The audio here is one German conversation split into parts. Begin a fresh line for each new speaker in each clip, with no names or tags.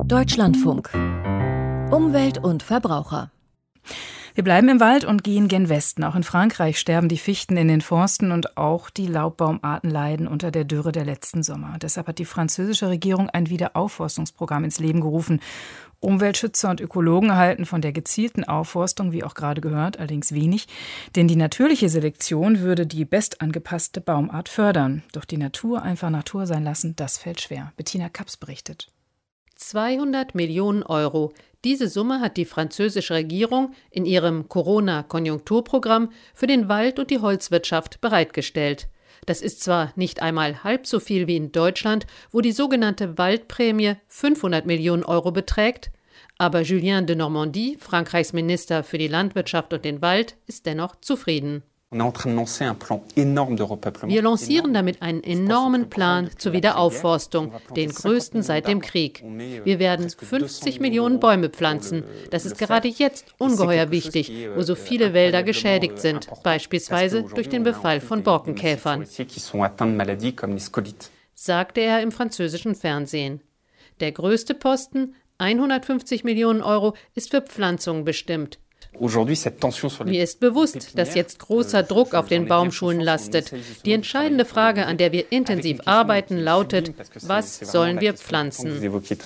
Deutschlandfunk. Umwelt und Verbraucher.
Wir bleiben im Wald und gehen gen Westen. Auch in Frankreich sterben die Fichten in den Forsten und auch die Laubbaumarten leiden unter der Dürre der letzten Sommer. Deshalb hat die französische Regierung ein Wiederaufforstungsprogramm ins Leben gerufen. Umweltschützer und Ökologen halten von der gezielten Aufforstung, wie auch gerade gehört, allerdings wenig. Denn die natürliche Selektion würde die bestangepasste Baumart fördern. Doch die Natur einfach Natur sein lassen, das fällt schwer. Bettina Kaps berichtet.
200 Millionen Euro. Diese Summe hat die französische Regierung in ihrem Corona-Konjunkturprogramm für den Wald und die Holzwirtschaft bereitgestellt. Das ist zwar nicht einmal halb so viel wie in Deutschland, wo die sogenannte Waldprämie 500 Millionen Euro beträgt, aber Julien de Normandie, Frankreichs Minister für die Landwirtschaft und den Wald, ist dennoch zufrieden. Wir lancieren damit einen enormen Plan zur Wiederaufforstung, den größten seit dem Krieg. Wir werden 50 Millionen Bäume pflanzen. Das ist gerade jetzt ungeheuer wichtig, wo so viele Wälder geschädigt sind, beispielsweise durch den Befall von Borkenkäfern, sagte er im französischen Fernsehen. Der größte Posten, 150 Millionen Euro, ist für Pflanzungen bestimmt. Mir ist bewusst, dass jetzt großer Druck auf den Baumschulen lastet. Die entscheidende Frage, an der wir intensiv arbeiten, lautet: Was sollen wir pflanzen?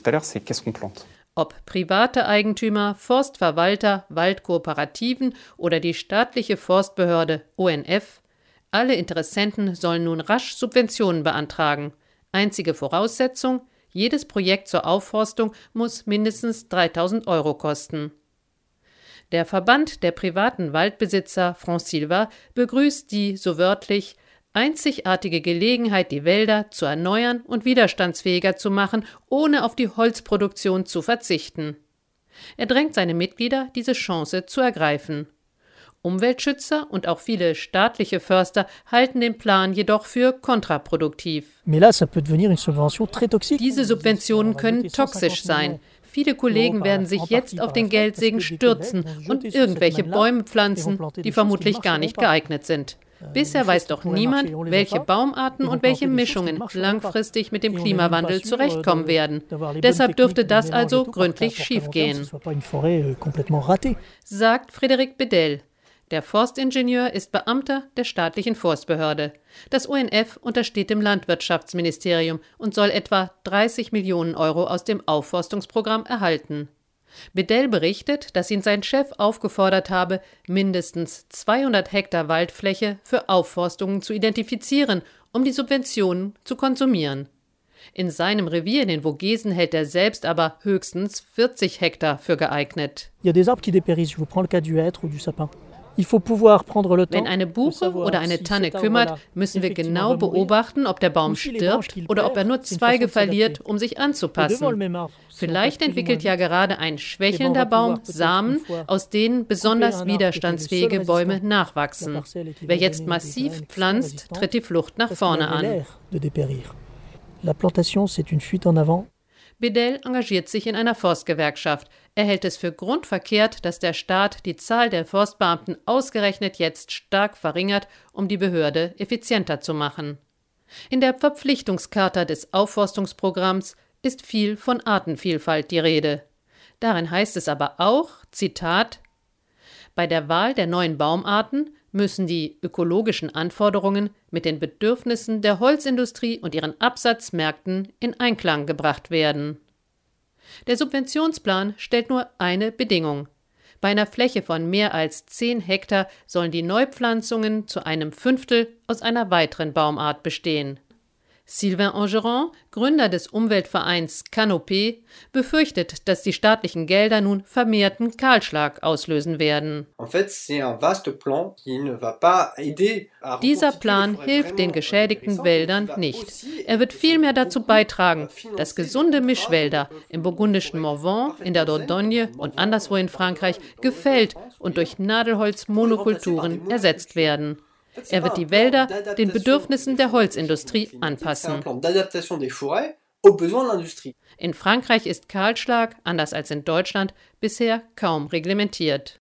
Ob private Eigentümer, Forstverwalter, Waldkooperativen oder die staatliche Forstbehörde ONF, alle Interessenten sollen nun rasch Subventionen beantragen. Einzige Voraussetzung: jedes Projekt zur Aufforstung muss mindestens 3.000 Euro kosten. Der Verband der privaten Waldbesitzer FrancSilva begrüßt die, so wörtlich, einzigartige Gelegenheit, die Wälder zu erneuern und widerstandsfähiger zu machen, ohne auf die Holzproduktion zu verzichten. Er drängt seine Mitglieder, diese Chance zu ergreifen. Umweltschützer und auch viele staatliche Förster halten den Plan jedoch für kontraproduktiv. Diese Subventionen können toxisch sein. Viele Kollegen werden sich jetzt auf den Geldsegen stürzen und irgendwelche Bäume pflanzen, die vermutlich gar nicht geeignet sind. Bisher weiß doch niemand, welche Baumarten und welche Mischungen langfristig mit dem Klimawandel zurechtkommen werden. Deshalb dürfte das also gründlich schiefgehen, sagt Frédéric Bedel. Der Forstingenieur ist Beamter der staatlichen Forstbehörde. Das ONF untersteht dem Landwirtschaftsministerium und soll etwa 30 Millionen Euro aus dem Aufforstungsprogramm erhalten. Bedel berichtet, dass ihn sein Chef aufgefordert habe, mindestens 200 Hektar Waldfläche für Aufforstungen zu identifizieren, um die Subventionen zu konsumieren. In seinem Revier in den Vogesen hält er selbst aber höchstens 40 Hektar für geeignet. Wenn eine Buche oder eine Tanne kümmert, müssen wir genau beobachten, ob der Baum stirbt oder ob er nur Zweige verliert, um sich anzupassen. Vielleicht entwickelt ja gerade ein schwächelnder Baum Samen, aus denen besonders widerstandsfähige Bäume nachwachsen. Wer jetzt massiv pflanzt, tritt die Flucht nach vorne an. Bedel engagiert sich in einer Forstgewerkschaft. Er hält es für grundverkehrt, dass der Staat die Zahl der Forstbeamten ausgerechnet jetzt stark verringert, um die Behörde effizienter zu machen. In der Verpflichtungscharta des Aufforstungsprogramms ist viel von Artenvielfalt die Rede. Darin heißt es aber auch, Zitat: Bei der Wahl der neuen Baumarten müssen die ökologischen Anforderungen mit den Bedürfnissen der Holzindustrie und ihren Absatzmärkten in Einklang gebracht werden. Der Subventionsplan stellt nur eine Bedingung. Bei einer Fläche von mehr als 10 Hektar sollen die Neupflanzungen zu einem Fünftel aus einer weiteren Baumart bestehen. Sylvain Angeron, Gründer des Umweltvereins Canopé, befürchtet, dass die staatlichen Gelder nun vermehrten Kahlschlag auslösen werden. Dieser Plan hilft den geschädigten Wäldern nicht. Er wird vielmehr dazu beitragen, dass gesunde Mischwälder im burgundischen Morvan, in der Dordogne und anderswo in Frankreich gefällt und durch Nadelholzmonokulturen ersetzt werden. Er wird die Wälder den Bedürfnissen der Holzindustrie anpassen. In Frankreich ist Kahlschlag, anders als in Deutschland, bisher kaum reglementiert.